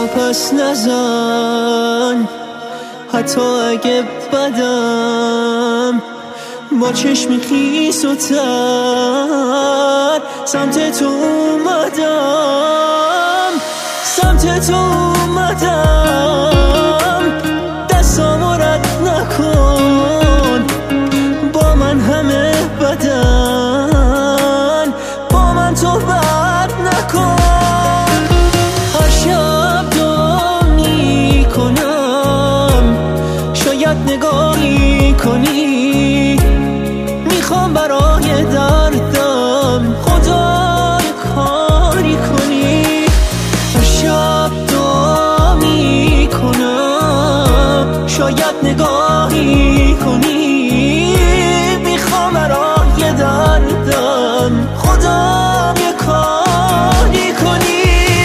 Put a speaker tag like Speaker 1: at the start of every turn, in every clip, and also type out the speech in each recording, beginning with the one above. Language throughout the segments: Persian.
Speaker 1: پس نزن، حتی اگه بدم. با چشم خیس و تر سمت تو اومدم، سمت تو اومدم. دستامو رد نکن، با من همه بدن، با من تو بد نکن. هر شب دعا میکنم شاید نگاهی کنی، میخوام برای دردم خدای کاری کنی. هر شب دعا میکنم شاید نگاهی کنی، میخوام برای دردم خدای کاری کنی.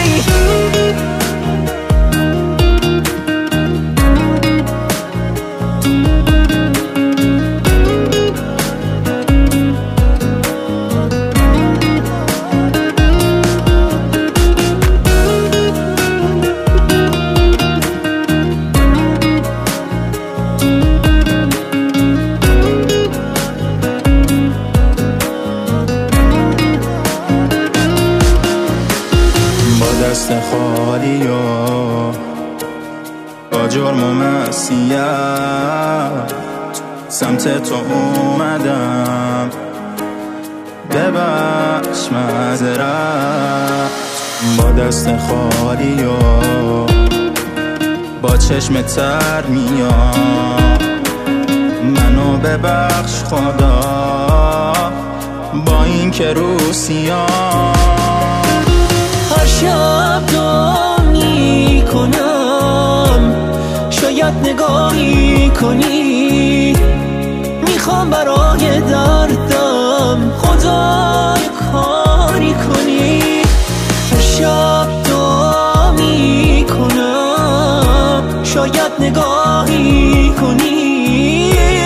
Speaker 2: دست خالی و با جرم و معصیت سمت تو اومدم، ببخش معذرت. با دست خالی و با چشم تر میام، منو ببخش خدا با این که روسیام.
Speaker 1: هر شب دعا میکنم شاید نگاهی کنی، میخوام برای دردم خدای کاری کنی. هر شب دعا میکنم شاید نگاهی کنی،